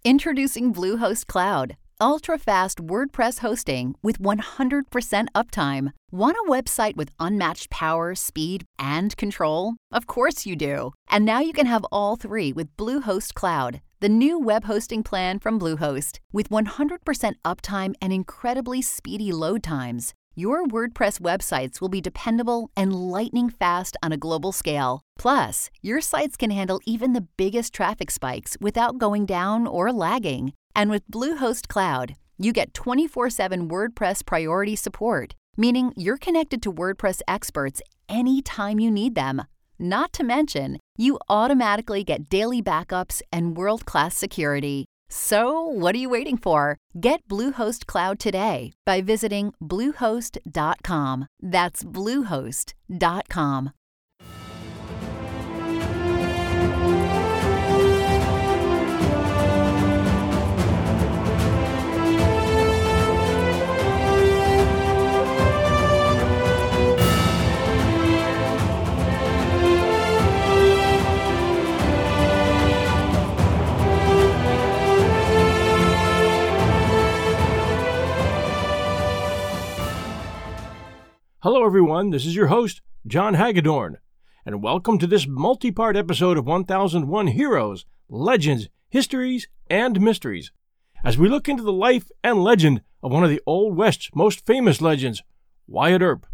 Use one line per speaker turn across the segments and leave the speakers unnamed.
Introducing Bluehost Cloud, ultra-fast WordPress hosting with 100% uptime. Want a website with unmatched power, speed, and control? Of course you do. And now you can have all three with Bluehost Cloud, the new web hosting plan from Bluehost. With 100% uptime and incredibly speedy load times, your WordPress websites will be dependable and lightning fast on a global scale. Plus, your sites can handle even the biggest traffic spikes without going down or lagging. And with Bluehost Cloud, you get 24/7 WordPress priority support, meaning you're connected to WordPress experts anytime you need them. Not to mention, you automatically get daily backups and world-class security. So, what are you waiting for? Get Bluehost Cloud today by visiting Bluehost.com. That's Bluehost.com.
Hello everyone, this is your host, John Hagedorn, and welcome to this multi-part episode of 1001 Heroes, Legends, Histories, and Mysteries, as we look into the life and legend of one of the Old West's most famous legends, Wyatt Earp.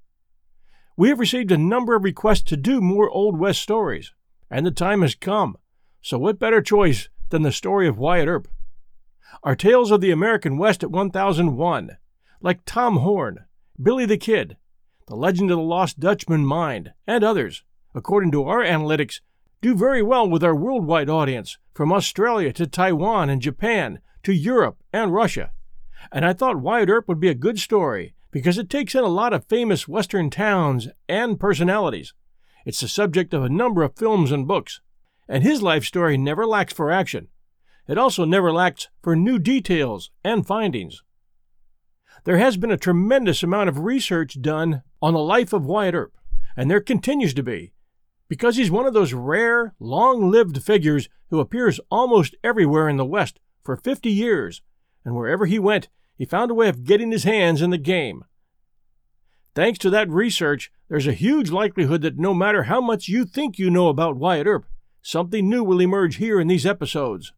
We have received a number of requests to do more Old West stories, and the time has come, so what better choice than the story of Wyatt Earp? Our tales of the American West at 1001, like Tom Horn, Billy the Kid, The Legend of the Lost Dutchman Mind, and others, according to our analytics, do very well with our worldwide audience, from Australia to Taiwan and Japan to Europe and Russia. And I thought Wyatt Earp would be a good story because it takes in a lot of famous Western towns and personalities. It's the subject of a number of films and books, and his life story never lacks for action. It also never lacks for new details and findings. There has been a tremendous amount of research done on the life of Wyatt Earp, and there continues to be, because he's one of those rare, long-lived figures who appears almost everywhere in the West for 50 years, and wherever he went, he found a way of getting his hands in the game. Thanks to that research, there's a huge likelihood that no matter how much you think you know about Wyatt Earp, something new will emerge here in these episodes.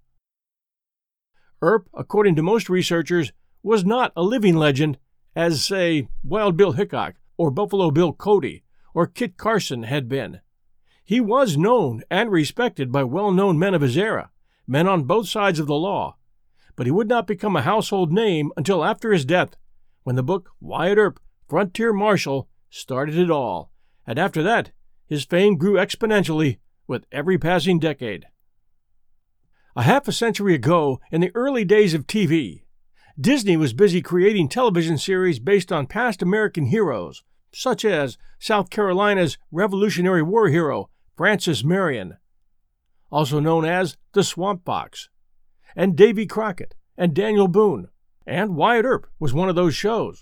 Earp, according to most researchers, was not a living legend as, say, Wild Bill Hickok or Buffalo Bill Cody or Kit Carson had been. He was known and respected by well-known men of his era, men on both sides of the law, but he would not become a household name until after his death, when the book Wyatt Earp, Frontier Marshal started it all, and after that, his fame grew exponentially with every passing decade. A half a century ago, in the early days of TV, Disney was busy creating television series based on past American heroes, such as South Carolina's Revolutionary War hero, Francis Marion, also known as the Swamp Fox, and Davy Crockett, and Daniel Boone, and Wyatt Earp was one of those shows.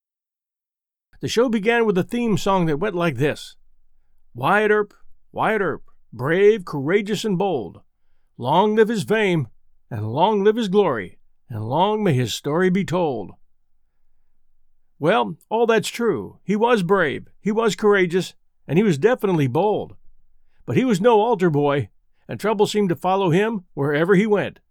The show began with a theme song that went like this: Wyatt Earp, brave, courageous, and bold. Long live his fame, and long live his glory, and long may his story be told. Well, all that's true. He was brave, he was courageous, and he was definitely bold. But he was no altar boy, and trouble seemed to follow him wherever he went.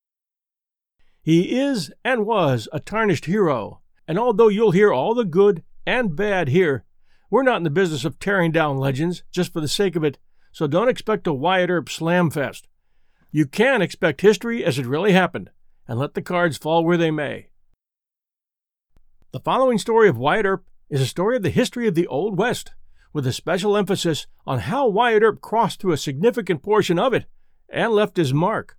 He is and was a tarnished hero, and although you'll hear all the good and bad here, we're not in the business of tearing down legends just for the sake of it, so don't expect a Wyatt Earp slam fest. You can expect history as it really happened, and let the cards fall where they may. The following story of Wyatt Earp is a story of the history of the Old West, with a special emphasis on how Wyatt Earp crossed through a significant portion of it and left his mark.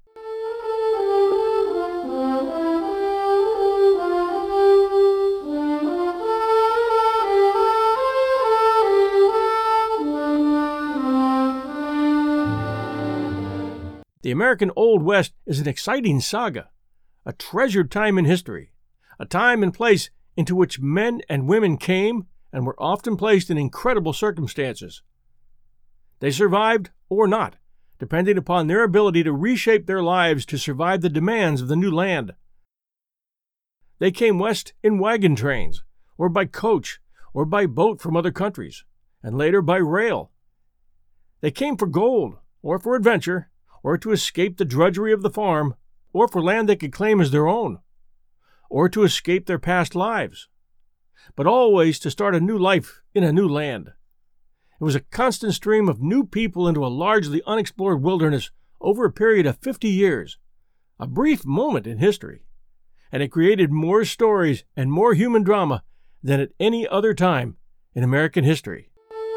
The American Old West is an exciting saga, a treasured time in history, a time and place into which men and women came and were often placed in incredible circumstances. They survived or not, depending upon their ability to reshape their lives to survive the demands of the new land. They came west in wagon trains, or by coach, or by boat from other countries, and later by rail. They came for gold, or for adventure, or to escape the drudgery of the farm, or for land they could claim as their own, or to escape their past lives, but always to start a new life in a new land. It was a constant stream of new people into a largely unexplored wilderness over a period of 50 years, a brief moment in history, and it created more stories and more human drama than at any other time in American history.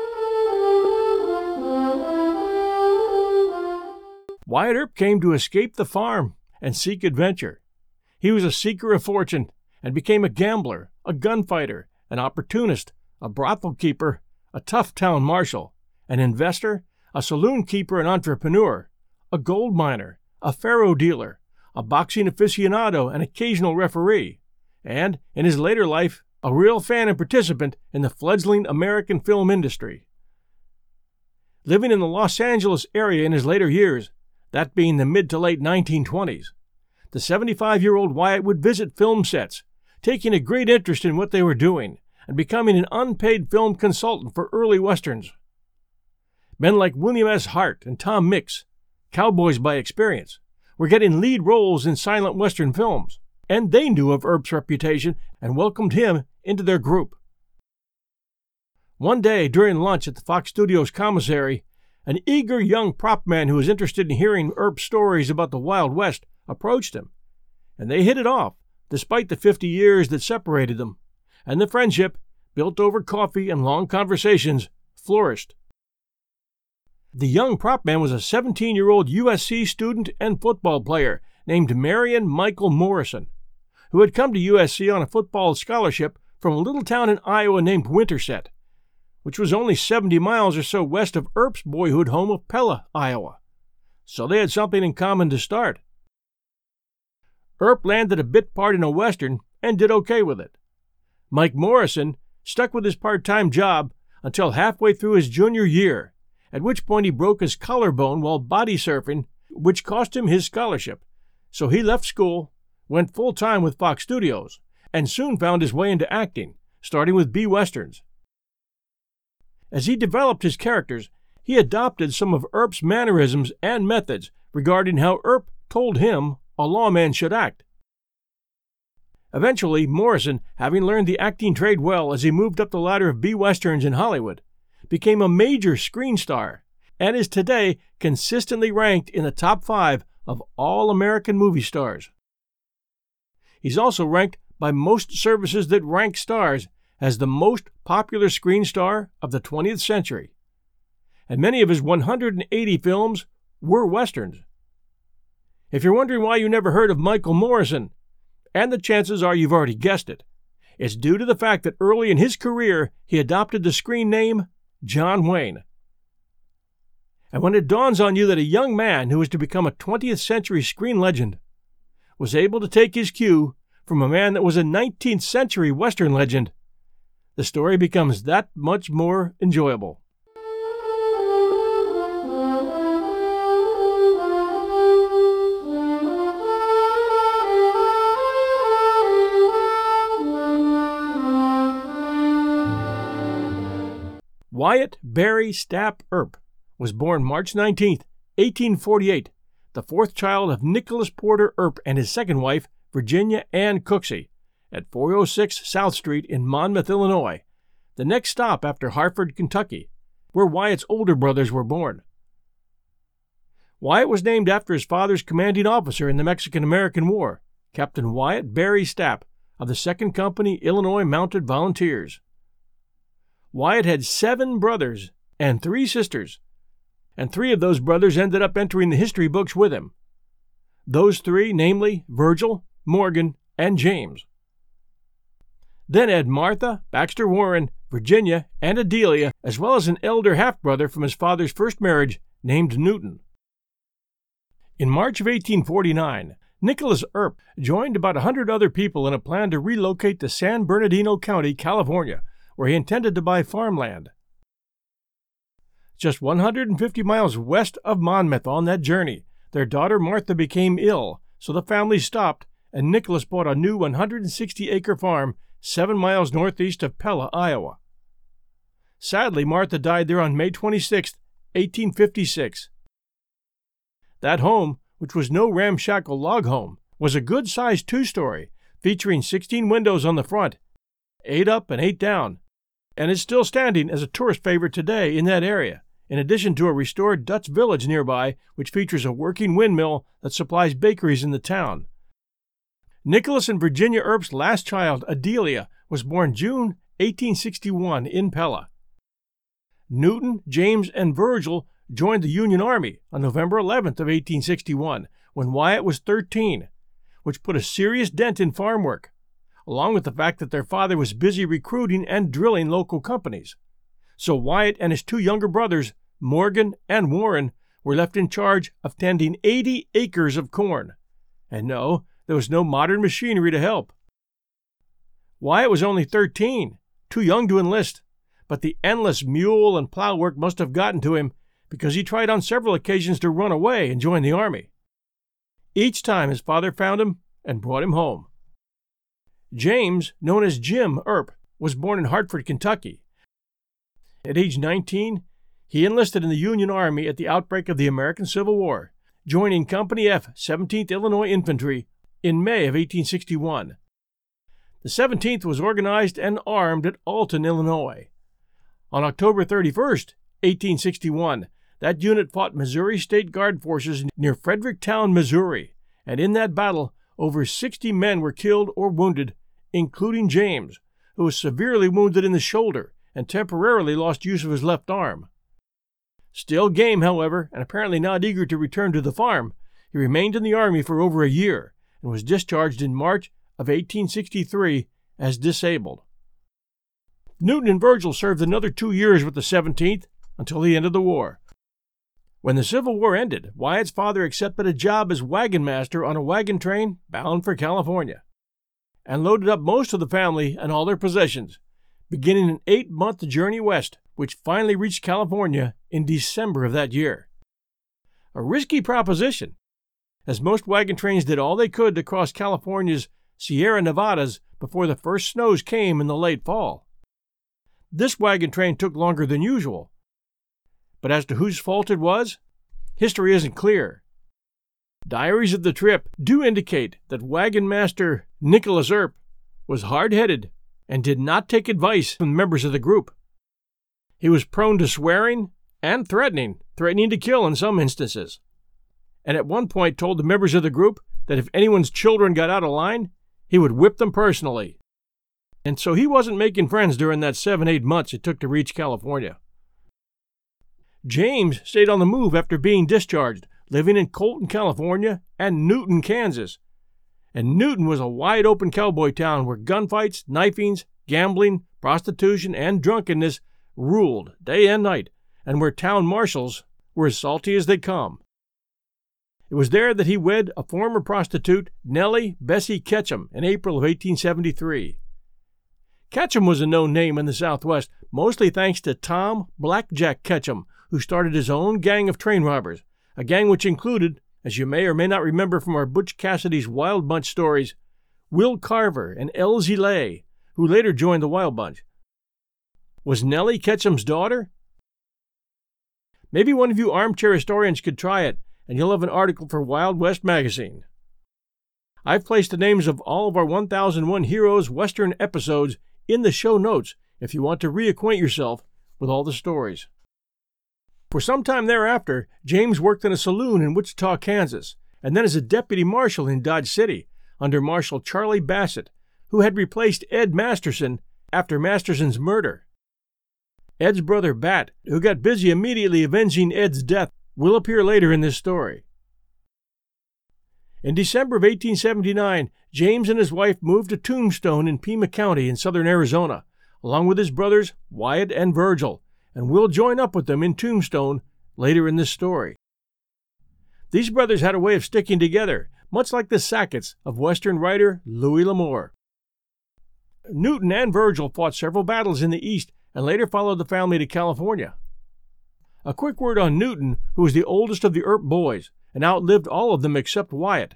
Wyatt Earp came to escape the farm and seek adventure. He was a seeker of fortune and became a gambler, a gunfighter, an opportunist, a brothel keeper, a tough town marshal, an investor, a saloon keeper and entrepreneur, a gold miner, a faro dealer, a boxing aficionado and occasional referee, and, in his later life, a real fan and participant in the fledgling American film industry. Living in the Los Angeles area in his later years, that being the mid to late 1920s, the 75-year-old Wyatt would visit film sets, taking a great interest in what they were doing and becoming an unpaid film consultant for early westerns. Men like William S. Hart and Tom Mix, cowboys by experience, were getting lead roles in silent western films, and they knew of Earp's reputation and welcomed him into their group. One day, during lunch at the Fox Studios commissary, an eager young prop man who was interested in hearing Earp's stories about the Wild West approached him, and they hit it off, despite the 50 years that separated them, and the friendship, built over coffee and long conversations, flourished. The young prop man was a 17-year-old USC student and football player named Marion Michael Morrison, who had come to USC on a football scholarship from a little town in Iowa named Winterset, which was only 70 miles or so west of Earp's boyhood home of Pella, Iowa. So they had something in common to start. Earp landed a bit part in a western and did okay with it. Mike Morrison stuck with his part-time job until halfway through his junior year, at which point he broke his collarbone while body surfing, which cost him his scholarship. So he left school, went full-time with Fox Studios, and soon found his way into acting, starting with B-Westerns. As he developed his characters, he adopted some of Earp's mannerisms and methods regarding how Earp told him a lawman should act. Eventually, Morrison, having learned the acting trade well as he moved up the ladder of B-Westerns in Hollywood, became a major screen star and is today consistently ranked in the top 5 of all American movie stars. He's also ranked by most services that rank stars as the most popular screen star of the 20th century, and many of his 180 films were westerns. If you're wondering why you never heard of Michael Morrison, and the chances are you've already guessed it, it's due to the fact that early in his career he adopted the screen name John Wayne. And when it dawns on you that a young man who was to become a 20th century screen legend was able to take his cue from a man that was a 19th century Western legend, the story becomes that much more enjoyable. Wyatt Barry Stapp Earp was born March 19, 1848, the fourth child of Nicholas Porter Earp and his second wife, Virginia Ann Cooksey, at 406 South Street in Monmouth, Illinois, the next stop after Hartford, Kentucky, where Wyatt's older brothers were born. Wyatt was named after his father's commanding officer in the Mexican-American War, Captain Wyatt Barry Stapp of the 2nd Company Illinois Mounted Volunteers. Wyatt had 7 brothers and 3 sisters, and 3 of those brothers ended up entering the history books with him. Those 3, namely Virgil, Morgan, and James. Then add Martha, Baxter Warren, Virginia, and Adelia, as well as an elder half-brother from his father's first marriage named Newton. In March of 1849, Nicholas Earp joined about 100 other people in a plan to relocate to San Bernardino County, California, where he intended to buy farmland. Just 150 miles west of Monmouth on that journey, their daughter Martha became ill, so the family stopped, and Nicholas bought a new 160-acre farm 7 miles northeast of Pella, Iowa. Sadly, Martha died there on May 26, 1856. That home, which was no ramshackle log home, was a good-sized two-story, featuring 16 windows on the front, 8 up and 8 down, and is still standing as a tourist favorite today in that area, in addition to a restored Dutch village nearby, which features a working windmill that supplies bakeries in the town. Nicholas and Virginia Earp's last child, Adelia, was born June 1861 in Pella. Newton, James, and Virgil joined the Union Army on November 11th of 1861, when Wyatt was 13, which put a serious dent in farm work, along with the fact that their father was busy recruiting and drilling local companies. So Wyatt and his 2 younger brothers, Morgan and Warren, were left in charge of tending 80 acres of corn. And no, there was no modern machinery to help. Wyatt was only 13, too young to enlist, but the endless mule and plow work must have gotten to him because he tried on several occasions to run away and join the army. Each time his father found him and brought him home. James, known as Jim Earp, was born in Hartford, Kentucky. At age 19, he enlisted in the Union Army at the outbreak of the American Civil War, joining Company F, 17th Illinois Infantry, in May of 1861. The 17th was organized and armed at Alton, Illinois. On October 31st, 1861, that unit fought Missouri State Guard forces near Fredericktown, Missouri, and in that battle, over 60 men were killed or wounded, including James, who was severely wounded in the shoulder and temporarily lost use of his left arm. Still game, however, and apparently not eager to return to the farm, he remained in the Army for over a year and was discharged in March of 1863 as disabled. Newton and Virgil served another 2 years with the 17th until the end of the war. When the Civil War ended, Wyatt's father accepted a job as wagon master on a wagon train bound for California, and loaded up most of the family and all their possessions, beginning an 8-month journey west, which finally reached California in December of that year. A risky proposition, as most wagon trains did all they could to cross California's Sierra Nevadas before the first snows came in the late fall. This wagon train took longer than usual, but as to whose fault it was, history isn't clear. Diaries of the trip do indicate that wagon master Nicholas Earp was hard-headed and did not take advice from members of the group. He was prone to swearing and threatening to kill in some instances, and at one point told the members of the group that if anyone's children got out of line, he would whip them personally. And so he wasn't making friends during that 7-8 months it took to reach California. James stayed on the move after being discharged, living in Colton, California, and Newton, Kansas. And Newton was a wide-open cowboy town where gunfights, knifings, gambling, prostitution, and drunkenness ruled day and night, and where town marshals were as salty as they come. It was there that he wed a former prostitute, Nellie Bessie Ketchum, in April of 1873. Ketchum was a known name in the Southwest, mostly thanks to Tom Blackjack Ketchum, who started his own gang of train robbers, a gang which included, as you may or may not remember from our Butch Cassidy's Wild Bunch stories, Will Carver and Elzie Lay, who later joined the Wild Bunch. Was Nellie Ketchum's daughter? Maybe one of you armchair historians could try it, and you'll have an article for Wild West magazine. I've placed the names of all of our 1001 Heroes Western episodes in the show notes if you want to reacquaint yourself with all the stories. For some time thereafter, James worked in a saloon in Wichita, Kansas, and then as a deputy marshal in Dodge City under Marshal Charlie Bassett, who had replaced Ed Masterson after Masterson's murder. Ed's brother Bat, who got busy immediately avenging Ed's death, will appear later in this story. In December of 1879, James and his wife moved to Tombstone in Pima County in southern Arizona, along with his brothers Wyatt and Virgil, and we'll join up with them in Tombstone later in this story. These brothers had a way of sticking together, much like the Sacketts of Western writer Louis L'Amour. Newton and Virgil fought several battles in the East and later followed the family to California. A quick word on Newton, who was the oldest of the Earp boys and outlived all of them except Wyatt.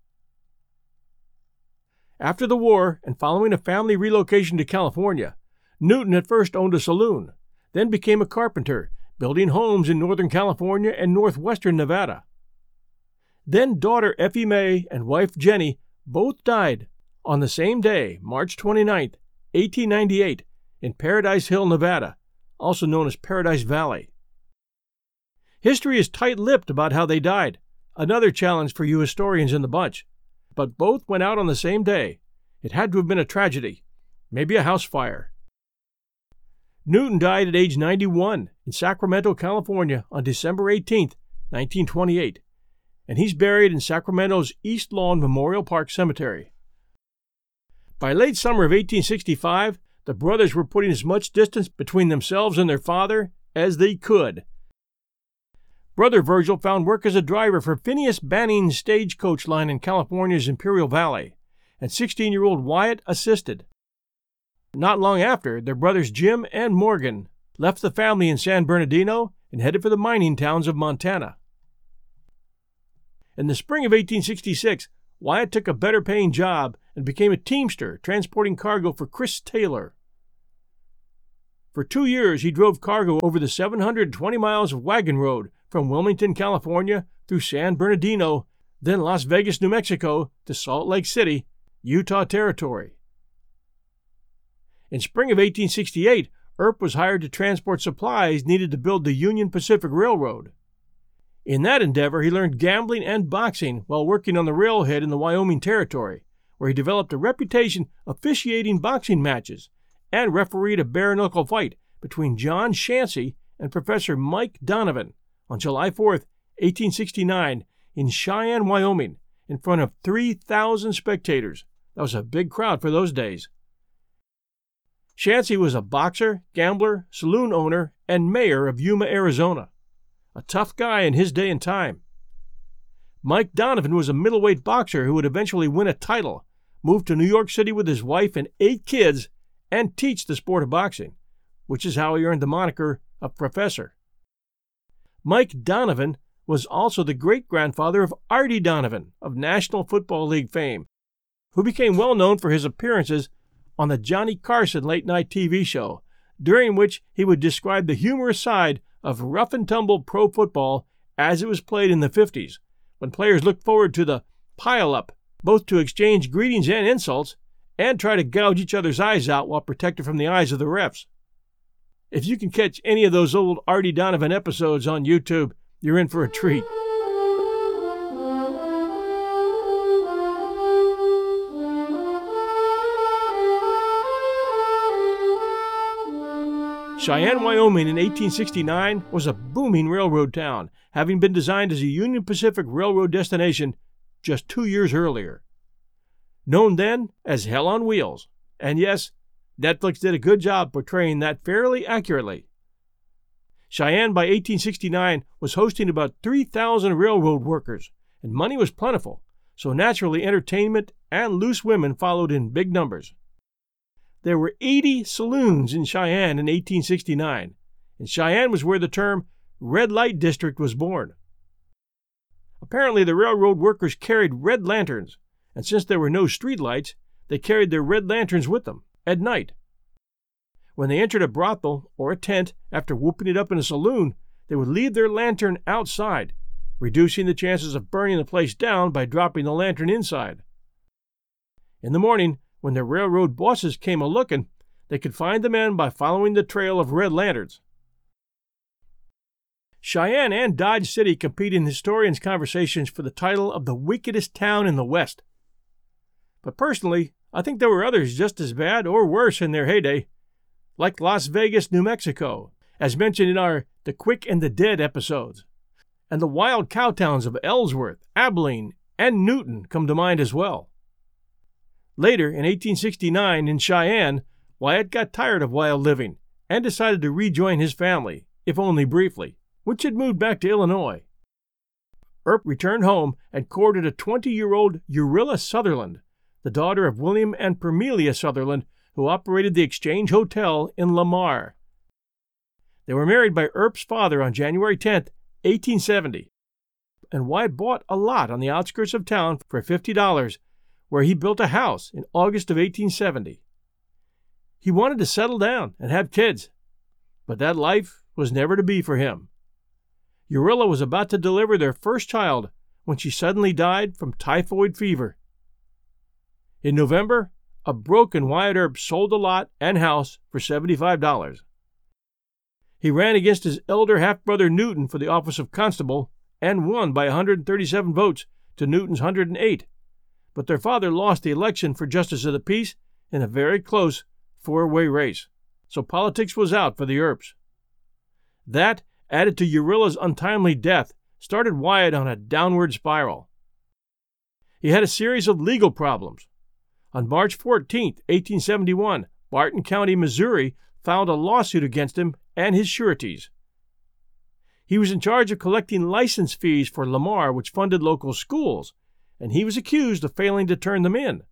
After the war, and following a family relocation to California, Newton at first owned a saloon, then became a carpenter, building homes in Northern California and northwestern Nevada. Then daughter Effie May and wife Jenny both died on the same day, March 29, 1898, in Paradise Hill, Nevada, also known as Paradise Valley. History is tight-lipped about how they died, another challenge for you historians in the bunch. But both went out on the same day. It had to have been a tragedy, maybe a house fire. Newton died at age 91 in Sacramento, California on December 18, 1928, and he's buried in Sacramento's East Lawn Memorial Park Cemetery. By late summer of 1865, the brothers were putting as much distance between themselves and their father as they could. Brother Virgil found work as a driver for Phineas Banning's stagecoach line in California's Imperial Valley, and 16-year-old Wyatt assisted. Not long after, their brothers Jim and Morgan left the family in San Bernardino and headed for the mining towns of Montana. In the spring of 1866, Wyatt took a better-paying job and became a teamster transporting cargo for Chris Taylor. For 2 years, he drove cargo over the 720 miles of wagon road from Wilmington, California, through San Bernardino, then Las Vegas, New Mexico, to Salt Lake City, Utah Territory. In spring of 1868, Earp was hired to transport supplies needed to build the Union Pacific Railroad. In that endeavor, he learned gambling and boxing while working on the railhead in the Wyoming Territory, where he developed a reputation officiating boxing matches and refereed a bare-knuckle fight between John Shancy and Professor Mike Donovan on July 4, 1869, in Cheyenne, Wyoming, in front of 3,000 spectators. That was a big crowd for those days. Shancy was a boxer, gambler, saloon owner, and mayor of Yuma, Arizona. A tough guy in his day and time. Mike Donovan was a middleweight boxer who would eventually win a title, move to New York City with his wife and 8 kids, and teach the sport of boxing, which is how he earned the moniker of Professor. Mike Donovan was also the great-grandfather of Artie Donovan of National Football League fame, who became well known for his appearances on the Johnny Carson late-night TV show, during which he would describe the humorous side of rough-and-tumble pro football as it was played in the 50s, when players looked forward to the pile-up, both to exchange greetings and insults, and try to gouge each other's eyes out while protected from the eyes of the refs. If you can catch any of those old Artie Donovan episodes on YouTube, you're in for a treat. Cheyenne, Wyoming in 1869 was a booming railroad town, having been designed as a Union Pacific Railroad destination just 2 years earlier. Known then as Hell on Wheels, and yes, Netflix did a good job portraying that fairly accurately. Cheyenne by 1869 was hosting about 3,000 railroad workers, and money was plentiful, so naturally entertainment and loose women followed in big numbers. There were 80 saloons in Cheyenne in 1869, and Cheyenne was where the term Red Light District was born. Apparently the railroad workers carried red lanterns, and since there were no street lights, they carried their red lanterns with them at night. When they entered a brothel or a tent after whooping it up in a saloon, they would leave their lantern outside, reducing the chances of burning the place down by dropping the lantern inside. In the morning, when the railroad bosses came a-looking, they could find the men by following the trail of red lanterns. Cheyenne and Dodge City compete in historians' conversations for the title of the wickedest town in the West. But personally, I think there were others just as bad or worse in their heyday, like Las Vegas, New Mexico, as mentioned in our The Quick and the Dead episodes. And the wild cow towns of Ellsworth, Abilene, and Newton come to mind as well. Later, in 1869, in Cheyenne, Wyatt got tired of wild living and decided to rejoin his family, if only briefly, which had moved back to Illinois. Earp returned home and courted a 20-year-old Urilla Sutherland, the daughter of William and Permelia Sutherland, who operated the Exchange Hotel in Lamar. They were married by Earp's father on January 10, 1870, and Wyatt bought a lot on the outskirts of town for $50, where he built a house in August of 1870. He wanted to settle down and have kids, but that life was never to be for him. Urilla was about to deliver their first child when she suddenly died from typhoid fever. In November, a broken Wyatt Earp sold the lot and house for $75. He ran against his elder half-brother Newton for the office of constable and won by 137 votes to Newton's 108, but their father lost the election for justice of the peace in a very close four-way race, so politics was out for the Earps. That, added to Urilla's untimely death, started Wyatt on a downward spiral. He had a series of legal problems. On March 14, 1871, Barton County, Missouri, filed a lawsuit against him and his sureties. He was in charge of collecting license fees for Lamar, which funded local schools, and he was accused of failing to turn them in.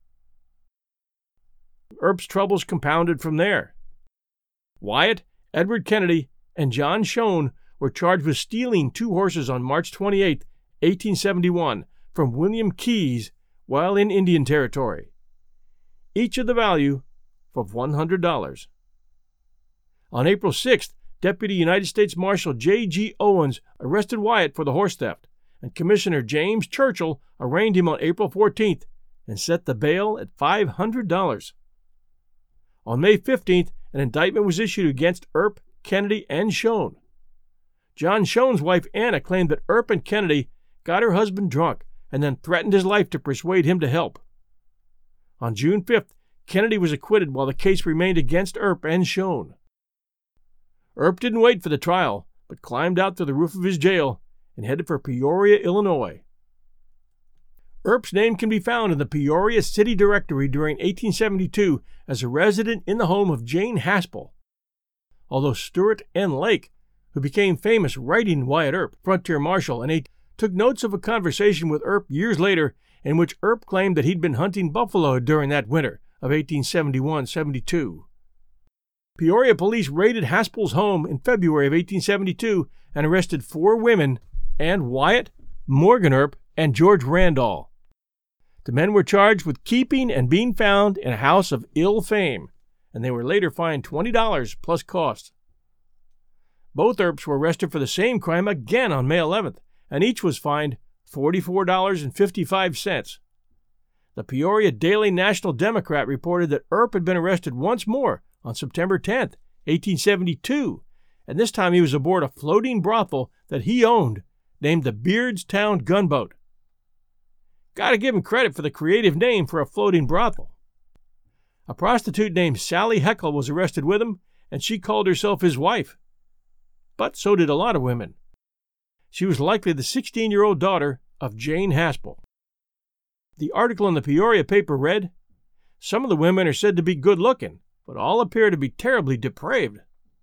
Earp's troubles compounded from there. Wyatt, Edward Kennedy, and John Schoen were charged with stealing 2 horses on March 28, 1871, from William Keyes while in Indian Territory, each of the value of $100. On April 6th, Deputy United States Marshal J.G. Owens arrested Wyatt for the horse theft, and Commissioner James Churchill arraigned him on April 14th and set the bail at $500. On May 15th, an indictment was issued against Earp, Kennedy, and Schoen. John Schoen's wife Anna claimed that Earp and Kennedy got her husband drunk and then threatened his life to persuade him to help. On June 5th, Kennedy was acquitted while the case remained against Earp and Schoen. Earp didn't wait for the trial, but climbed out through the roof of his jail and headed for Peoria, Illinois. Earp's name can be found in the Peoria City Directory during 1872 as a resident in the home of Jane Haspel, although Stuart N. Lake, who became famous writing Wyatt Earp, frontier marshal, and took notes of a conversation with Earp years later in which Earp claimed that he'd been hunting buffalo during that winter of 1871-72. Peoria police raided Haspel's home in February of 1872 and arrested 4 women and Wyatt, Morgan Earp, and George Randall. The men were charged with keeping and being found in a house of ill fame, and they were later fined $20 plus costs. Both Earps were arrested for the same crime again on May 11th, and each was fined $44.55. The Peoria Daily National Democrat reported that Earp had been arrested once more on September 10th, 1872, and this time he was aboard a floating brothel that he owned, named the Beardstown Gunboat. Gotta give him credit for the creative name for a floating brothel. A prostitute named Sally Heckle was arrested with him, and she called herself his wife. But so did a lot of women. She was likely the 16-year-old daughter of Jane Haspel. The article in the Peoria paper read, "Some of the women are said to be good-looking, but all appear to be terribly depraved."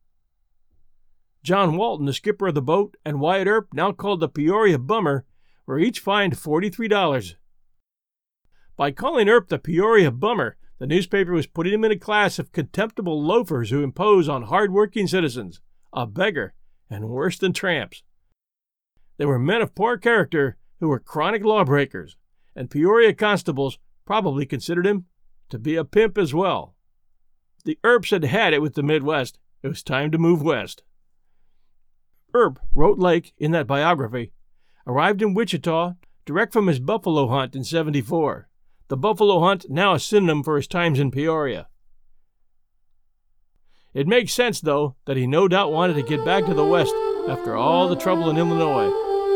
John Walton, the skipper of the boat, and Wyatt Earp, now called the Peoria Bummer, were each fined $43. By calling Earp the Peoria Bummer, the newspaper was putting him in a class of contemptible loafers who impose on hard-working citizens, a beggar, and worse than tramps. They were men of poor character who were chronic lawbreakers, and Peoria constables probably considered him to be a pimp as well. The Earps had had it with the Midwest. It was time to move west. Earp, wrote Lake in that biography, arrived in Wichita direct from his buffalo hunt in '74. The buffalo hunt now a synonym for his times in Peoria. It makes sense, though, that he no doubt wanted to get back to the West after all the trouble in Illinois.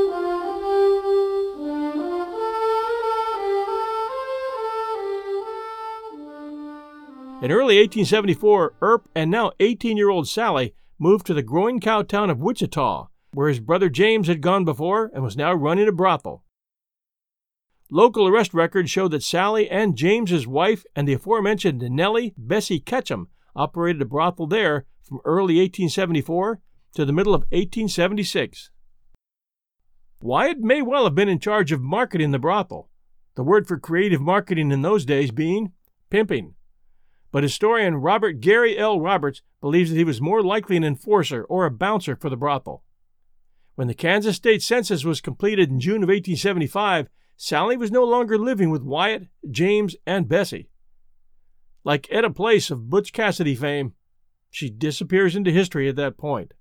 In early 1874, Earp and now 18-year-old Sally moved to the growing cow town of Wichita, where his brother James had gone before and was now running a brothel. Local arrest records show that Sally and James's wife and the aforementioned Nellie Bessie Ketchum operated a brothel there from early 1874 to the middle of 1876. Wyatt may well have been in charge of marketing the brothel, the word for creative marketing in those days being pimping. but historian Robert Gary L. Roberts believes that he was more likely an enforcer or a bouncer for the brothel. When the Kansas State Census was completed in June of 1875, Sally was no longer living with Wyatt, James, and Bessie. Like Etta Place of Butch Cassidy fame, she disappears into history at that point.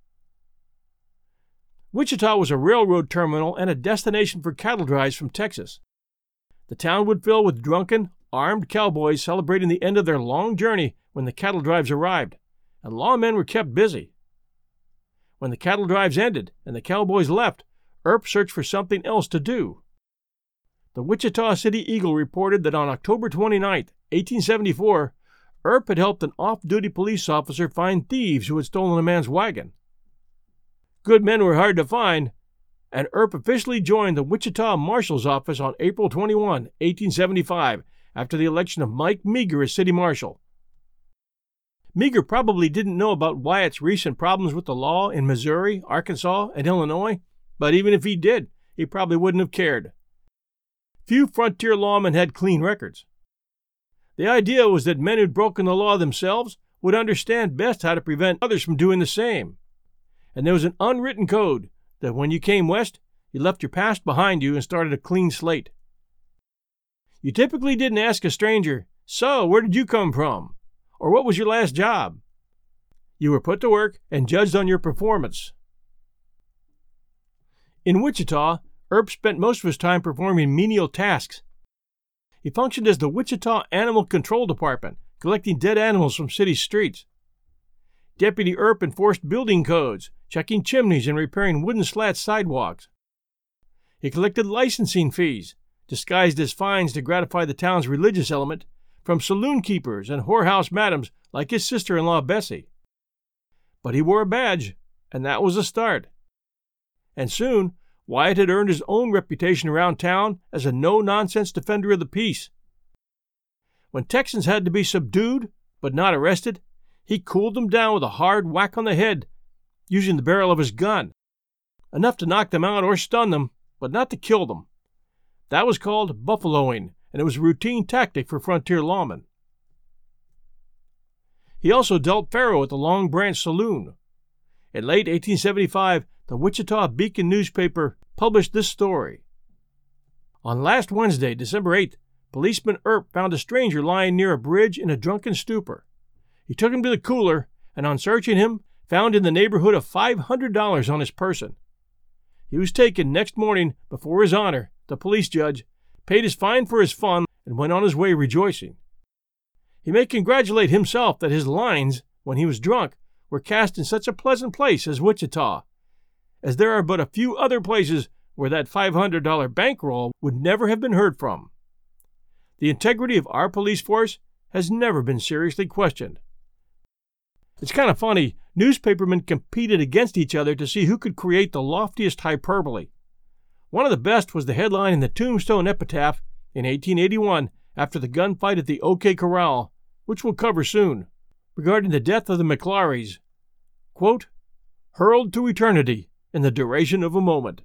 Wichita was a railroad terminal and a destination for cattle drives from Texas. The town would fill with drunken, armed cowboys celebrating the end of their long journey when the cattle drives arrived, and lawmen were kept busy. When the cattle drives ended and the cowboys left, Earp searched for something else to do. The Wichita City Eagle reported that on October 29, 1874, Earp had helped an off-duty police officer find thieves who had stolen a man's wagon. Good men were hard to find, and Earp officially joined the Wichita Marshal's office on April 21, 1875, after the election of Mike Meager as city marshal. Meager probably didn't know about Wyatt's recent problems with the law in Missouri, Arkansas, and Illinois, but even if he did, he probably wouldn't have cared. Few frontier lawmen had clean records. The idea was that men who'd broken the law themselves would understand best how to prevent others from doing the same. And there was an unwritten code that when you came west, you left your past behind you and started a clean slate. You typically didn't ask a stranger, "So, where did you come from?" or "What was your last job?" You were put to work and judged on your performance. In Wichita, Earp spent most of his time performing menial tasks. He functioned as the Wichita Animal Control Department, collecting dead animals from city streets. Deputy Earp enforced building codes, checking chimneys and repairing wooden slat sidewalks. He collected licensing fees, disguised as fines to gratify the town's religious element, from saloon keepers and whorehouse madams like his sister-in-law Bessie. But he wore a badge, and that was a start. And soon, Wyatt had earned his own reputation around town as a no-nonsense defender of the peace. When Texans had to be subdued, but not arrested, he cooled them down with a hard whack on the head, using the barrel of his gun. Enough to knock them out or stun them, but not to kill them. That was called buffaloing, and it was a routine tactic for frontier lawmen. He also dealt faro at the Long Branch Saloon. In late 1875, the Wichita Beacon newspaper published this story. On last Wednesday, December 8th, policeman Earp found a stranger lying near a bridge in a drunken stupor. He took him to the cooler, and on searching him, found in the neighborhood of $500 on his person. He was taken next morning before His Honor, the police judge, paid his fine for his fun, and went on his way rejoicing. He may congratulate himself that his lines, when he was drunk, were cast in such a pleasant place as Wichita, as there are but a few other places where that $500 bankroll would never have been heard from. The integrity of our police force has never been seriously questioned. It's kind of funny, newspapermen competed against each other to see who could create the loftiest hyperbole. One of the best was the headline in the Tombstone Epitaph in 1881 after the gunfight at the OK Corral, which we'll cover soon, regarding the death of the McLaurys. Quote, "Hurled to eternity in the duration of a moment."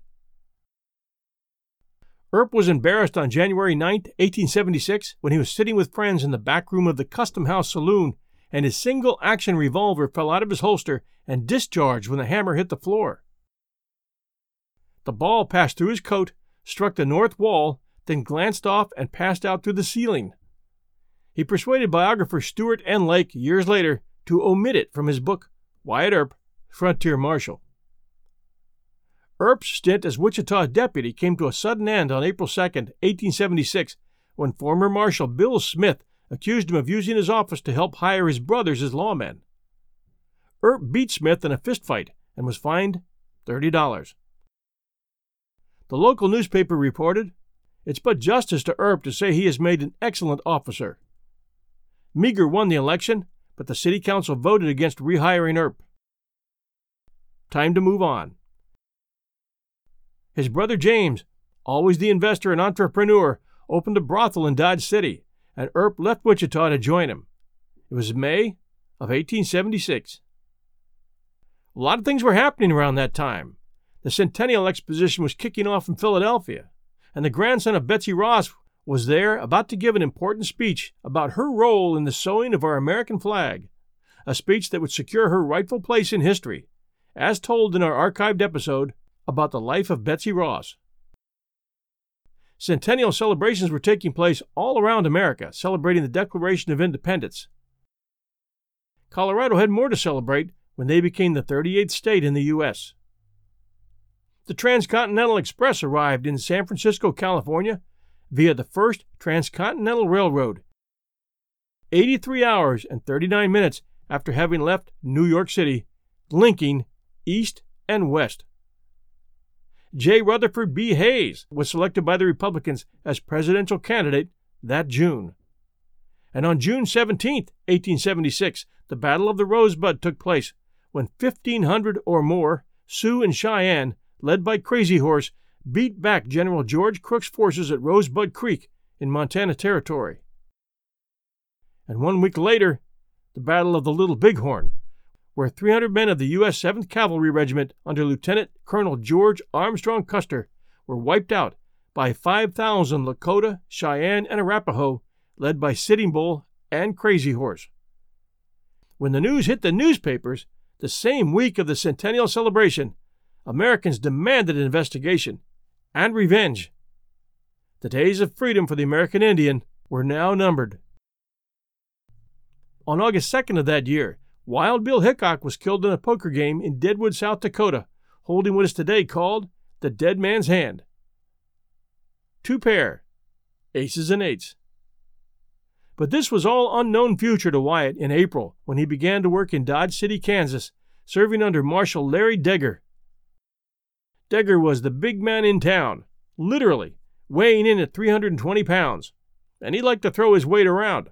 Earp was embarrassed on January 9, 1876, when he was sitting with friends in the back room of the Custom House Saloon, and his single-action revolver fell out of his holster and discharged when the hammer hit the floor. The ball passed through his coat, struck the north wall, then glanced off and passed out through the ceiling. He persuaded biographer Stuart N. Lake years later to omit it from his book, Wyatt Earp, Frontier Marshal. Earp's stint as Wichita deputy came to a sudden end on April 2, 1876, when former Marshal Bill Smith accused him of using his office to help hire his brothers as lawmen. Earp beat Smith in a fistfight and was fined $30. The local newspaper reported, "It's but justice to Earp to say he has made an excellent officer." Meager won the election, but the city council voted against rehiring Earp. Time to move on. His brother James, always the investor and entrepreneur, opened a brothel in Dodge City, and Earp left Wichita to join him. It was May of 1876. A lot of things were happening around that time. The Centennial Exposition was kicking off in Philadelphia, and the grandson of Betsy Ross was there about to give an important speech about her role in the sowing of our American flag, a speech that would secure her rightful place in history, as told in our archived episode about the life of Betsy Ross. Centennial celebrations were taking place all around America, celebrating the Declaration of Independence. Colorado had more to celebrate when they became the 38th state in the U.S. The Transcontinental Express arrived in San Francisco, California, via the first Transcontinental Railroad, 83 hours and 39 minutes after having left New York City, linking east and west. J. Rutherford B. Hayes was selected by the Republicans as presidential candidate that June. And on June 17, 1876, the Battle of the Rosebud took place, when 1,500 or more Sioux and Cheyenne, led by Crazy Horse, beat back General George Crook's forces at Rosebud Creek in Montana Territory. And 1 week later, the Battle of the Little Bighorn, where 300 men of the U.S. 7th Cavalry Regiment under Lieutenant Colonel George Armstrong Custer were wiped out by 5,000 Lakota, Cheyenne, and Arapaho, led by Sitting Bull and Crazy Horse. When the news hit the newspapers, the same week of the centennial celebration, Americans demanded an investigation and revenge. The days of freedom for the American Indian were now numbered. On August 2nd of that year, Wild Bill Hickok was killed in a poker game in Deadwood, South Dakota, holding what is today called the Dead Man's Hand. 2 pair, aces and eights. But this was all unknown future to Wyatt in April, when he began to work in Dodge City, Kansas, serving under Marshal Larry Degger. Degger was the big man in town, literally, weighing in at 320 pounds, and he liked to throw his weight around.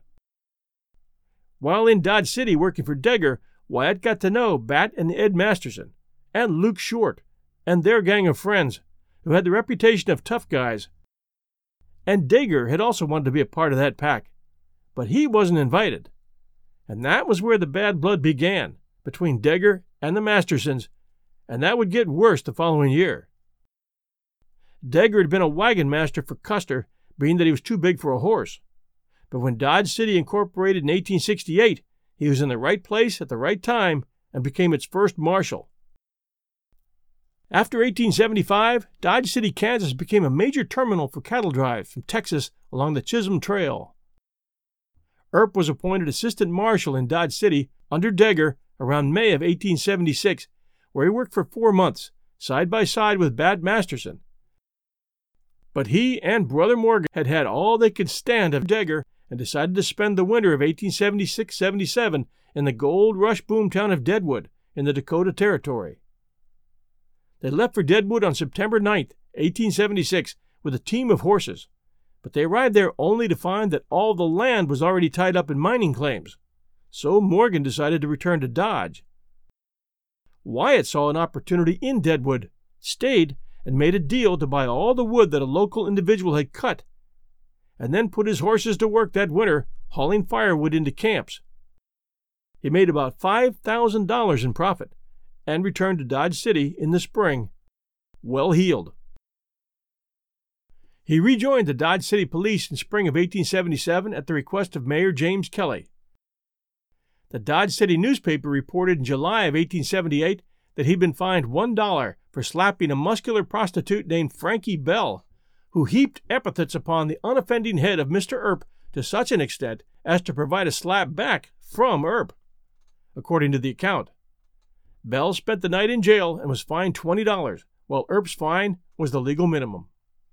While in Dodge City working for Degger, Wyatt got to know Bat and Ed Masterson, and Luke Short, and their gang of friends, who had the reputation of tough guys. And Degger had also wanted to be a part of that pack, but he wasn't invited. And that was where the bad blood began, between Degger and the Mastersons, and that would get worse the following year. Degger had been a wagon master for Custer, being that he was too big for a horse. But when Dodge City incorporated in 1868, he was in the right place at the right time and became its first marshal. After 1875, Dodge City, Kansas became a major terminal for cattle drives from Texas along the Chisholm Trail. Earp was appointed assistant marshal in Dodge City under Degger around May of 1876, where he worked for 4 months, side by side with Bat Masterson. But he and Brother Morgan had had all they could stand of Degger and decided to spend the winter of 1876-77 in the gold rush boomtown of Deadwood in the Dakota Territory. They left for Deadwood on September 9, 1876, with a team of horses, but they arrived there only to find that all the land was already tied up in mining claims, so Morgan decided to return to Dodge. Wyatt saw an opportunity in Deadwood, stayed, and made a deal to buy all the wood that a local individual had cut, and then put his horses to work that winter hauling firewood into camps. He made about $5,000 in profit and returned to Dodge City in the spring, well heeled. He rejoined the Dodge City Police in spring of 1877 at the request of Mayor James Kelly. The Dodge City newspaper reported in July of 1878 that he'd been fined $1 for slapping a muscular prostitute named Frankie Bell, who heaped epithets upon the unoffending head of Mr. Earp to such an extent as to provide a slap back from Earp, according to the account. Bell spent the night in jail and was fined $20, while Earp's fine was the legal minimum.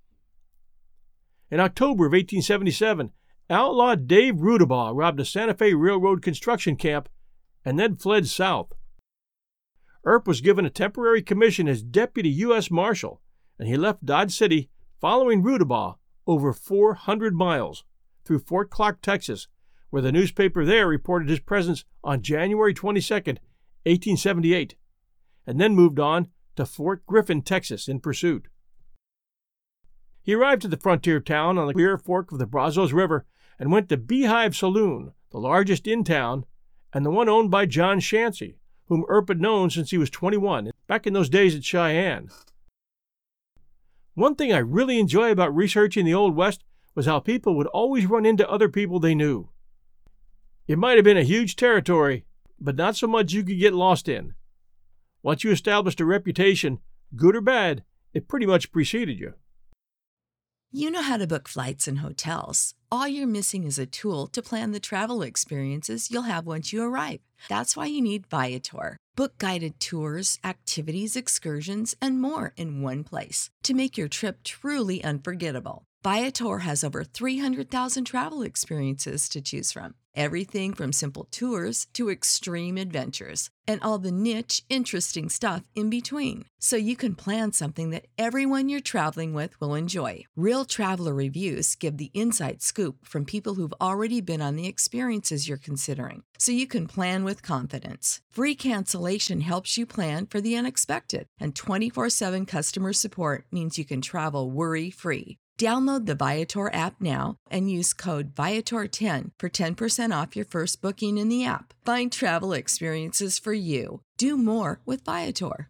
In October of 1877, outlaw Dave Rudabaugh robbed a Santa Fe Railroad construction camp and then fled south. Earp was given a temporary commission as Deputy U.S. Marshal, and he left Dodge City following Rudabaugh over 400 miles through Fort Clark, Texas, where the newspaper there reported his presence on January 22, 1878, and then moved on to Fort Griffin, Texas, in pursuit. He arrived at the frontier town on the Clear Fork of the Brazos River and went to Beehive Saloon, the largest in town, and the one owned by John Shancy, whom Earp had known since he was 21, back in those days at Cheyenne. One thing I really enjoy about researching the Old West was how people would always run into other people they knew. It might have been a huge territory, but not so much you could get lost in. Once you established a reputation, good or bad, it pretty much preceded you.
You know how to book flights and hotels. All you're missing is a tool to plan the travel experiences you'll have once you arrive. That's why you need Viator. Book guided tours, activities, excursions, and more in one place to make your trip truly unforgettable. Viator has over 300,000 travel experiences to choose from. Everything from simple tours to extreme adventures and all the niche, interesting stuff in between. So you can plan something that everyone you're traveling with will enjoy. Real traveler reviews give the inside scoop from people who've already been on the experiences you're considering. So you can plan with confidence. Free cancellation helps you plan for the unexpected. And 24/7 customer support means you can travel worry-free. Download the Viator app now and use code Viator10 for 10% off your first booking in the app. Find travel experiences for you. Do more with Viator.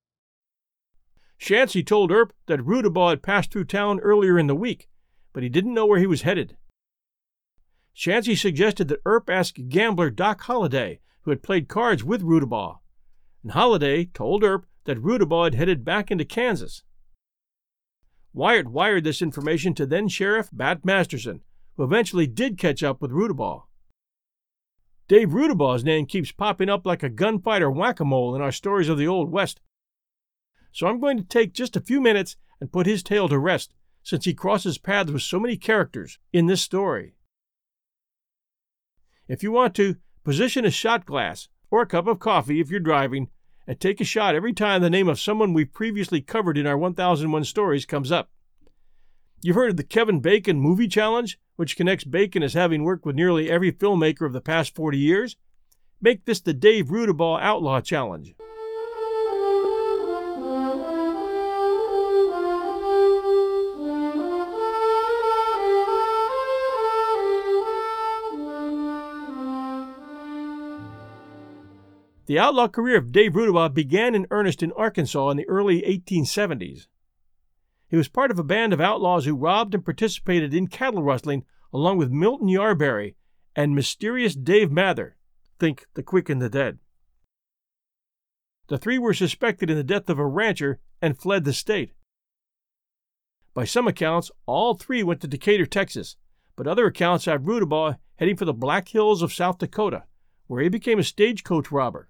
Shancy told Earp that Rudabaugh had passed through town earlier in the week, but he didn't know where he was headed. Shancy suggested that Earp ask gambler Doc Holliday, who had played cards with Rudabaugh, and Holliday told Earp that Rudabaugh had headed back into Kansas. Wyatt wired this information to then-Sheriff Bat Masterson, who eventually did catch up with Rudabaugh. Dave Rudabaugh's name keeps popping up like a gunfighter whack-a-mole in our stories of the Old West, so I'm going to take just a few minutes and put his tale to rest, since he crosses paths with so many characters in this story. If you want to, position a shot glass, or a cup of coffee if you're driving, and take a shot every time the name of someone we've previously covered in our 1001 Stories comes up. You've heard of the Kevin Bacon Movie Challenge, which connects Bacon as having worked with nearly every filmmaker of the past 40 years? Make this the Dave Rudabaugh Outlaw Challenge. The outlaw career of Dave Rudabaugh began in earnest in Arkansas in the early 1870s. He was part of a band of outlaws who robbed and participated in cattle rustling along with Milton Yarberry and mysterious Dave Mather, think the quick and the dead. The three were suspected in the death of a rancher and fled the state. By some accounts, all three went to Decatur, Texas, but other accounts have Rudabaugh heading for the Black Hills of South Dakota, where he became a stagecoach robber.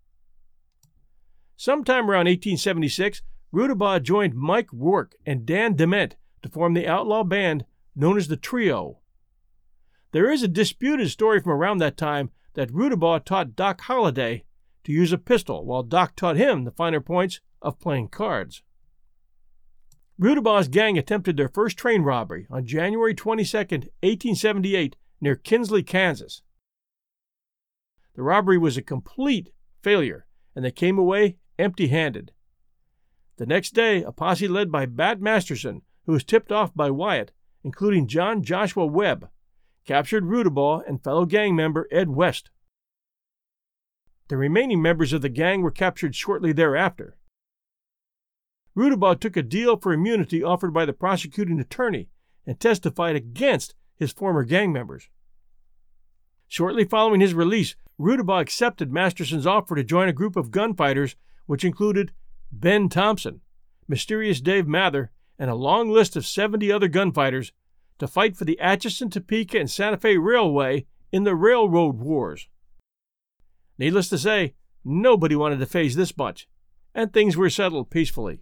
Sometime around 1876, Rudabaugh joined Mike Rourke and Dan Dement to form the outlaw band known as the Trio. There is a disputed story from around that time that Rudabaugh taught Doc Holliday to use a pistol, while Doc taught him the finer points of playing cards. Rudabaugh's gang attempted their first train robbery on January 22, 1878, near Kinsley, Kansas. The robbery was a complete failure, and they came away empty-handed. The next day, a posse led by Bat Masterson, who was tipped off by Wyatt, including John Joshua Webb, captured Rudabaugh and fellow gang member Ed West. The remaining members of the gang were captured shortly thereafter. Rudabaugh took a deal for immunity offered by the prosecuting attorney and testified against his former gang members. Shortly following his release, Rudabaugh accepted Masterson's offer to join a group of gunfighters, which included Ben Thompson, mysterious Dave Mather, and a long list of 70 other gunfighters, to fight for the Atchison, Topeka, and Santa Fe Railway in the Railroad Wars. Needless to say, nobody wanted to face this bunch, and things were settled peacefully.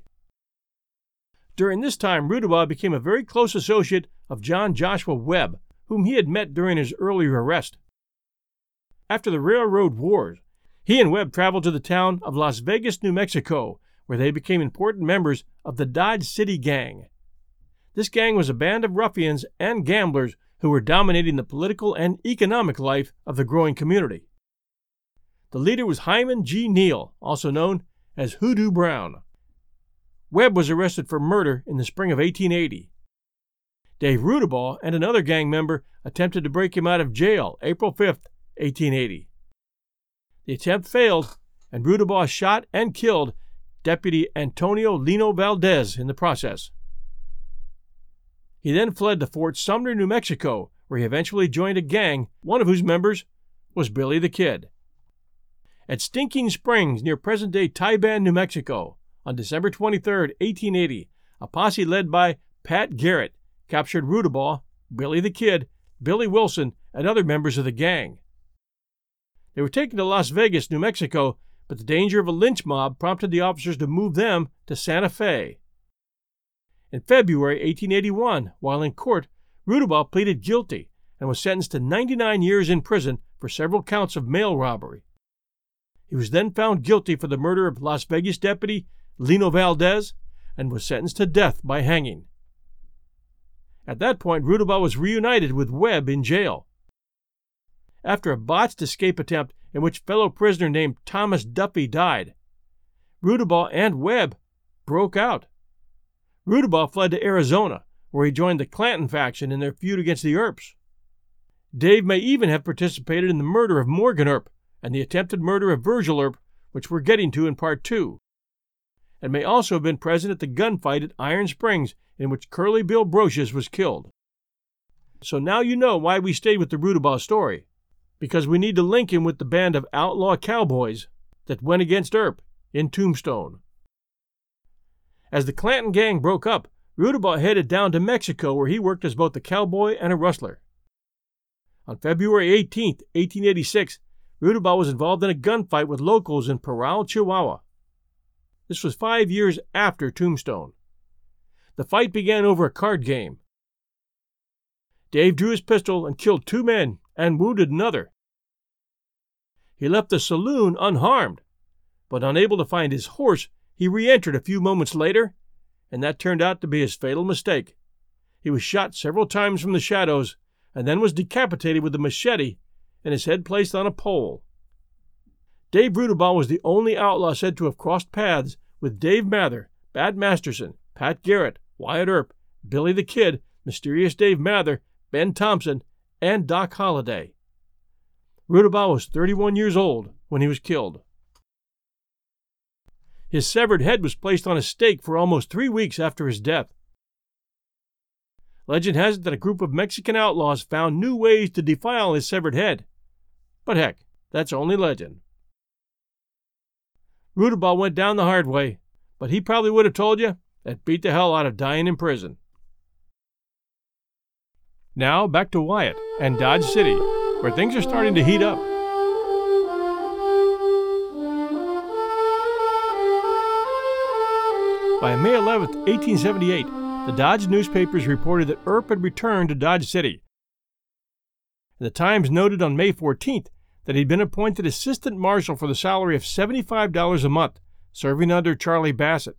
During this time, Rudabaugh became a very close associate of John Joshua Webb, whom he had met during his earlier arrest. After the Railroad Wars, he and Webb traveled to the town of Las Vegas, New Mexico, where they became important members of the Dodge City Gang. This gang was a band of ruffians and gamblers who were dominating the political and economic life of the growing community. The leader was Hyman G. Neal, also known as Hoodoo Brown. Webb was arrested for murder in the spring of 1880. Dave Rudabaugh and another gang member attempted to break him out of jail April 5, 1880. The attempt failed, and Rudabaugh shot and killed Deputy Antonio Lino Valdez in the process. He then fled to Fort Sumner, New Mexico, where he eventually joined a gang, one of whose members was Billy the Kid. At Stinking Springs, near present-day Taiban, New Mexico, on December 23, 1880, a posse led by Pat Garrett captured Rudabaugh, Billy the Kid, Billy Wilson, and other members of the gang. They were taken to Las Vegas, New Mexico, but the danger of a lynch mob prompted the officers to move them to Santa Fe. In February 1881, while in court, Rudabaugh pleaded guilty and was sentenced to 99 years in prison for several counts of mail robbery. He was then found guilty for the murder of Las Vegas deputy Lino Valdez and was sentenced to death by hanging. At that point, Rudabaugh was reunited with Webb in jail. After a botched escape attempt in which fellow prisoner named Thomas Duffy died, Rudabaugh and Webb broke out. Rudabaugh fled to Arizona, where he joined the Clanton faction in their feud against the Earps. Dave may even have participated in the murder of Morgan Earp and the attempted murder of Virgil Earp, which we're getting to in Part 2, and may also have been present at the gunfight at Iron Springs in which Curly Bill Brocious was killed. So now you know why we stayed with the Rudabaugh story, because we need to link him with the band of outlaw cowboys that went against Earp in Tombstone. As the Clanton gang broke up, Rudabaugh headed down to Mexico, where he worked as both a cowboy and a rustler. On February 18, 1886, Rudabaugh was involved in a gunfight with locals in Parral, Chihuahua. This was 5 years after Tombstone. The fight began over a card game. Dave drew his pistol and killed 2 men and wounded another. He left the saloon unharmed, but unable to find his horse, he re-entered a few moments later, and that turned out to be his fatal mistake. He was shot several times from the shadows and then was decapitated with a machete and his head placed on a pole. Dave Rudabaugh was the only outlaw said to have crossed paths with Dave Mather, Bat Masterson, Pat Garrett, Wyatt Earp, Billy the Kid, Mysterious Dave Mather, Ben Thompson, and Doc Holliday. Rudabaugh was 31 years old when he was killed. His severed head was placed on a stake for almost 3 weeks after his death. Legend has it that a group of Mexican outlaws found new ways to defile his severed head. But heck, that's only legend. Rudabaugh went down the hard way, but he probably would have told you that beat the hell out of dying in prison. Now back to Wyatt and Dodge City, where things are starting to heat up. By May 11, 1878, the Dodge newspapers reported that Earp had returned to Dodge City. The Times noted on May 14th that he'd been appointed assistant marshal for the salary of $75 a month, serving under Charlie Bassett.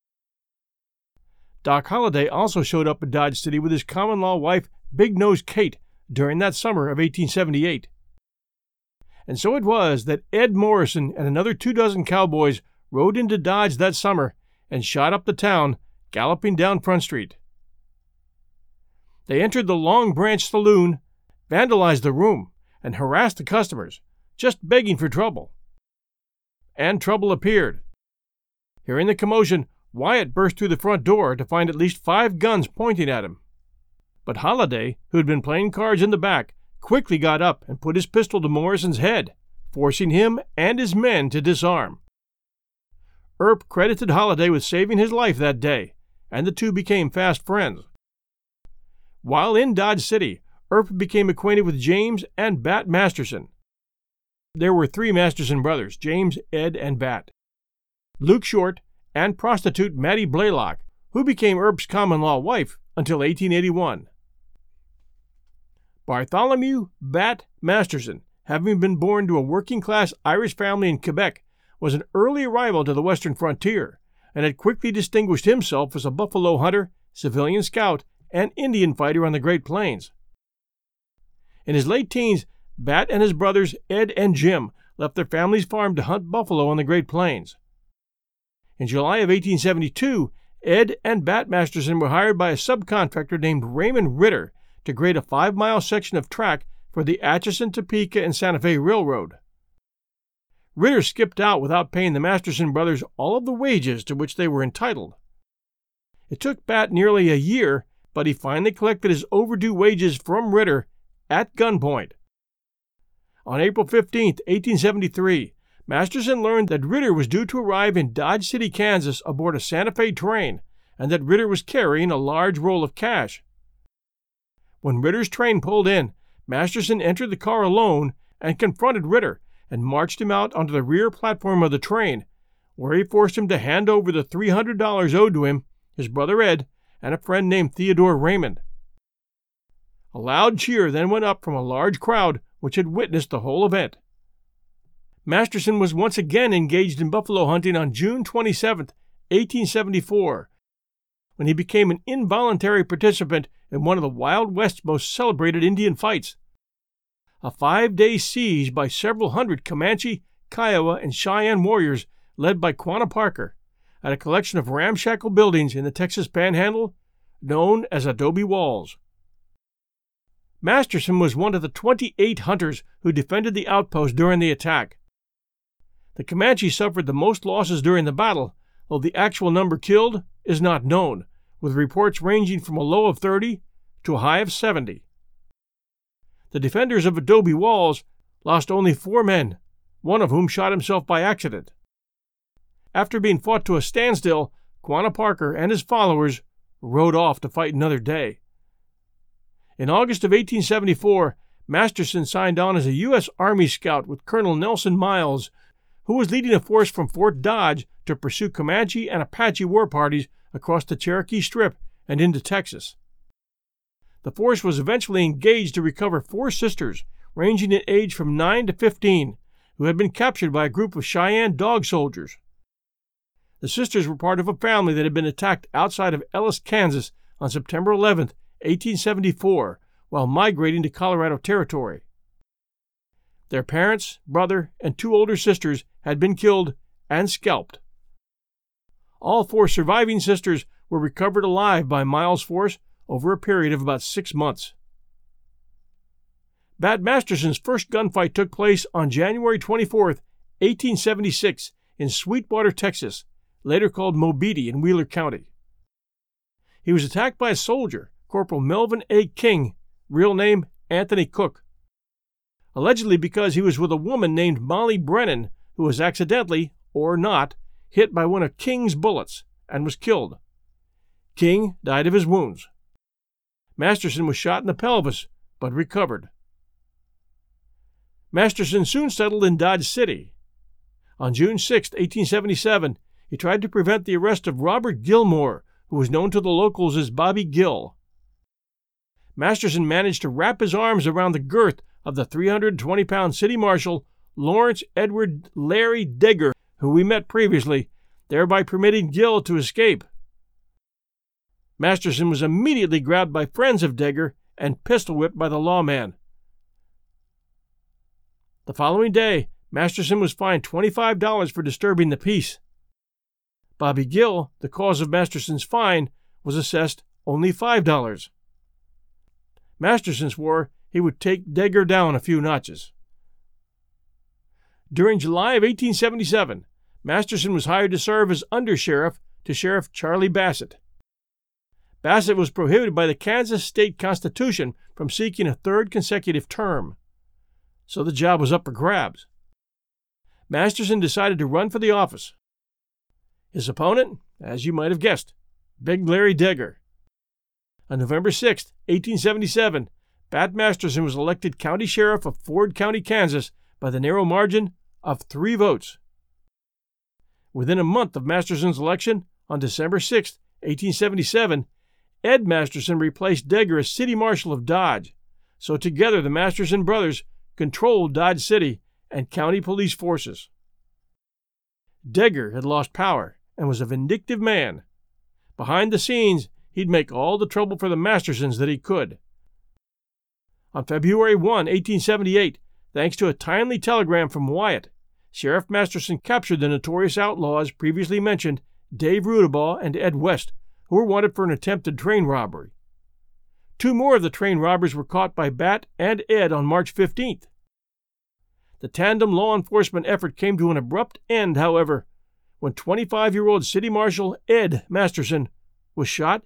Doc Holliday also showed up in Dodge City with his common-law wife, Big Nose Kate, during that summer of 1878. And so it was that Ed Morrison and another 24 cowboys rode into Dodge that summer and shot up the town, galloping down Front Street. They entered the Long Branch Saloon, vandalized the room, and harassed the customers, just begging for trouble. And trouble appeared. Hearing the commotion, Wyatt burst through the front door to find at least 5 guns pointing at him. But Holliday, who had been playing cards in the back, quickly got up and put his pistol to Morrison's head, forcing him and his men to disarm. Earp credited Holliday with saving his life that day, and the two became fast friends. While in Dodge City, Earp became acquainted with James and Bat Masterson. There were 3 Masterson brothers, James, Ed, and Bat. Luke Short, and prostitute Mattie Blaylock, who became Earp's common-law wife until 1881. Bartholomew Bat Masterson, having been born to a working-class Irish family in Quebec, was an early arrival to the western frontier, and had quickly distinguished himself as a buffalo hunter, civilian scout, and Indian fighter on the Great Plains. In his late teens, Bat and his brothers Ed and Jim left their family's farm to hunt buffalo on the Great Plains. In July of 1872, Ed and Bat Masterson were hired by a subcontractor named Raymond Ritter to grade a 5-mile section of track for the Atchison, Topeka, and Santa Fe Railroad. Ritter skipped out without paying the Masterson brothers all of the wages to which they were entitled. It took Bat nearly a year, but he finally collected his overdue wages from Ritter at gunpoint. On April 15, 1873, Masterson learned that Ritter was due to arrive in Dodge City, Kansas aboard a Santa Fe train, and that Ritter was carrying a large roll of cash. When Ritter's train pulled in, Masterson entered the car alone and confronted Ritter and marched him out onto the rear platform of the train, where he forced him to hand over the $300 owed to him, his brother Ed, and a friend named Theodore Raymond. A loud cheer then went up from a large crowd which had witnessed the whole event. Masterson was once again engaged in buffalo hunting on June 27, 1874, when he became an involuntary participant in one of the Wild West's most celebrated Indian fights. A 5-day siege by several hundred Comanche, Kiowa, and Cheyenne warriors led by Quanah Parker at a collection of ramshackle buildings in the Texas Panhandle known as Adobe Walls. Masterson was one of the 28 hunters who defended the outpost during the attack. The Comanche suffered the most losses during the battle, though the actual number killed is not known, with reports ranging from a low of 30 to a high of 70. The defenders of Adobe Walls lost only 4 men, one of whom shot himself by accident. After being fought to a standstill, Quanah Parker and his followers rode off to fight another day. In August of 1874, Masterson signed on as a U.S. Army scout with Colonel Nelson Miles, who was leading a force from Fort Dodge to pursue Comanche and Apache war parties across the Cherokee Strip and into Texas. The force was eventually engaged to recover 4 sisters, ranging in age from 9 to 15, who had been captured by a group of Cheyenne dog soldiers. The sisters were part of a family that had been attacked outside of Ellis, Kansas on September 11, 1874, while migrating to Colorado Territory. Their parents, brother, and 2 older sisters had been killed and scalped. All 4 surviving sisters were recovered alive by Miles' force over a period of about 6 months. Bat Masterson's first gunfight took place on January 24, 1876, in Sweetwater, Texas, later called Mobeetie in Wheeler County. He was attacked by a soldier, Corporal Melvin A. King, real name Anthony Cook, allegedly because he was with a woman named Molly Brennan, who was accidentally, or not, hit by one of King's bullets and was killed. King died of his wounds. Masterson was shot in the pelvis, but recovered. Masterson soon settled in Dodge City. On June 6, 1877, he tried to prevent the arrest of Robert Gilmore, who was known to the locals as Bobby Gill. Masterson managed to wrap his arms around the girth of the 320-pound city marshal Lawrence Edward Larry Degger, who we met previously, thereby permitting Gill to escape. Masterson was immediately grabbed by friends of Degger and pistol-whipped by the lawman. The following day, Masterson was fined $25 for disturbing the peace. Bobby Gill, the cause of Masterson's fine, was assessed only $5. Masterson swore he would take Degger down a few notches. During July of 1877, Masterson was hired to serve as undersheriff to Sheriff Charlie Bassett. Bassett was prohibited by the Kansas State Constitution from seeking a 3rd consecutive term, so the job was up for grabs. Masterson decided to run for the office. His opponent, as you might have guessed, Big Larry Degger. On November 6, 1877, Bat Masterson was elected county sheriff of Ford County, Kansas, by the narrow margin of 3 votes. Within a month of Masterson's election, on December 6, 1877, Ed Masterson replaced Degger as city marshal of Dodge, so together the Masterson brothers controlled Dodge City and county police forces. Degger had lost power and was a vindictive man. Behind the scenes, he'd make all the trouble for the Mastersons that he could. On February 1, 1878, thanks to a timely telegram from Wyatt, Sheriff Masterson captured the notorious outlaws previously mentioned, Dave Rudabaugh and Ed West, who were wanted for an attempted train robbery. 2 more of the train robbers were caught by Bat and Ed on March 15th. The tandem law enforcement effort came to an abrupt end, however, when 25-year-old City Marshal Ed Masterson was shot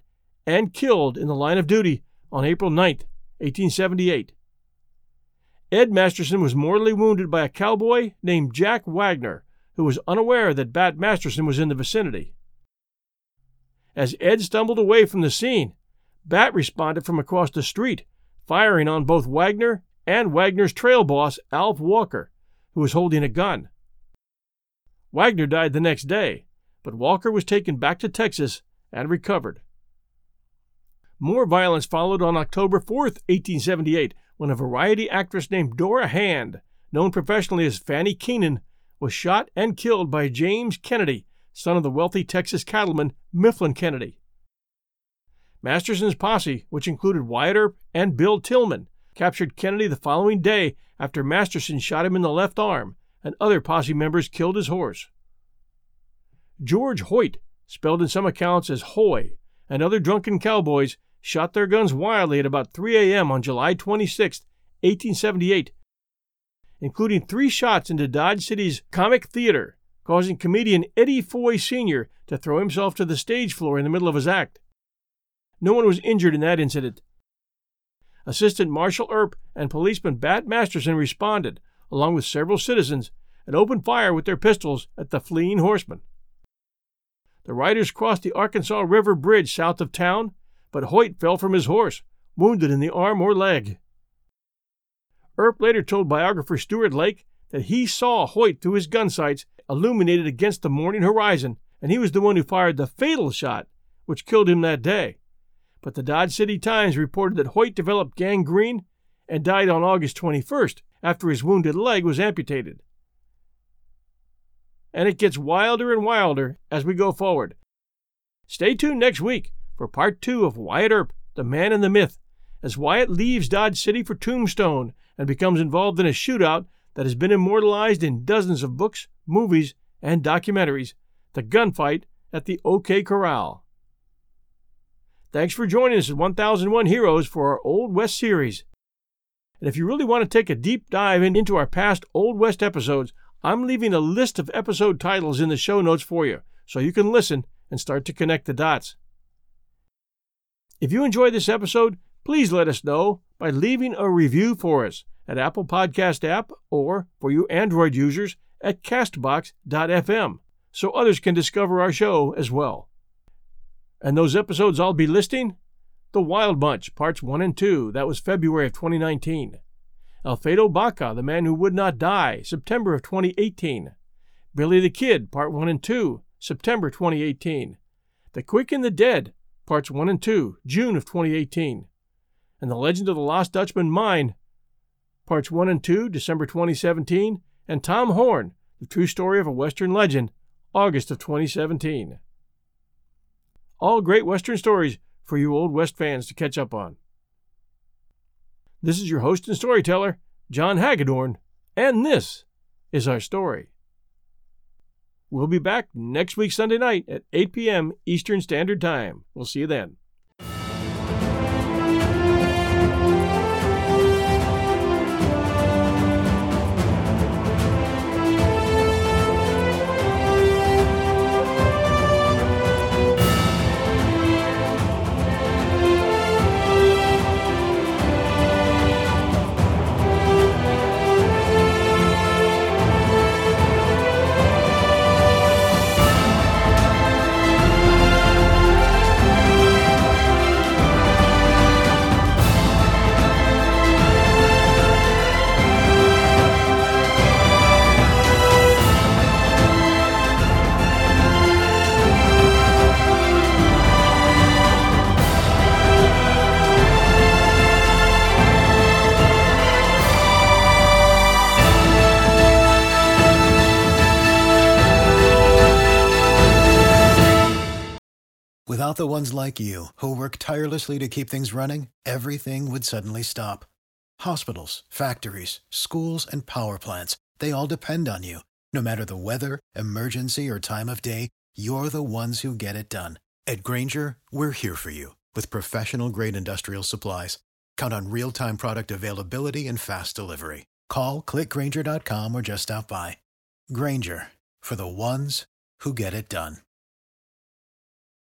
and killed in the line of duty on April 9, 1878. Ed Masterson was mortally wounded by a cowboy named Jack Wagner, who was unaware that Bat Masterson was in the vicinity. As Ed stumbled away from the scene, Bat responded from across the street, firing on both Wagner and Wagner's trail boss, Alf Walker, who was holding a gun. Wagner died the next day, but Walker was taken back to Texas and recovered. More violence followed on October 4, 1878, when a variety actress named Dora Hand, known professionally as Fanny Keenan, was shot and killed by James Kennedy, son of the wealthy Texas cattleman Mifflin Kennedy. Masterson's posse, which included Wyatt Earp and Bill Tillman, captured Kennedy the following day after Masterson shot him in the left arm, and other posse members killed his horse. George Hoyt, spelled in some accounts as Hoy, and other drunken cowboys shot their guns wildly at about 3 a.m. on July 26, 1878, including 3 shots into Dodge City's Comic Theater, causing comedian Eddie Foy Sr. to throw himself to the stage floor in the middle of his act. No one was injured in that incident. Assistant Marshal Earp and policeman Bat Masterson responded, along with several citizens, and opened fire with their pistols at the fleeing horsemen. The riders crossed the Arkansas River Bridge south of town, but Hoyt fell from his horse, wounded in the arm or leg. Earp later told biographer Stuart Lake that he saw Hoyt through his gun sights illuminated against the morning horizon, and he was the one who fired the fatal shot, which killed him that day. But the Dodge City Times reported that Hoyt developed gangrene and died on August 21st after his wounded leg was amputated. And it gets wilder and wilder as we go forward. Stay tuned next week for part 2 of Wyatt Earp, the Man and the Myth, as Wyatt leaves Dodge City for Tombstone and becomes involved in a shootout that has been immortalized in dozens of books, movies, and documentaries, the gunfight at the OK Corral. Thanks for joining us at 1001 Heroes for our Old West series. And if you really want to take a deep dive into our past Old West episodes, I'm leaving a list of episode titles in the show notes for you, so you can listen and start to connect the dots. If you enjoyed this episode, please let us know by leaving a review for us at Apple Podcast app or, for you Android users, at castbox.fm, so others can discover our show as well. And those episodes I'll be listing? The Wild Bunch, Parts 1 and 2, that was February of 2019. Alfredo Baca, The Man Who Would Not Die, September of 2018. Billy the Kid, Part 1 and 2, September 2018. The Quick and the Dead, Parts 1 and 2, June of 2018. And The Legend of the Lost Dutchman Mine, Parts 1 and 2, December 2017. And Tom Horn, The True Story of a Western Legend, August of 2017. All great Western stories for you Old West fans to catch up on. This is your host and storyteller, John Hagedorn, and this is our story. We'll be back next week Sunday night at 8 p.m. Eastern Standard Time. We'll see you then.
Without the ones like you, who work tirelessly to keep things running, everything would suddenly stop. Hospitals, factories, schools, and power plants, they all depend on you. No matter the weather, emergency, or time of day, you're the ones who get it done. At Grainger, we're here for you with professional-grade industrial supplies. Count on real-time product availability and fast delivery. Call, click Grainger.com, or just stop by. Grainger, for the ones who get it done.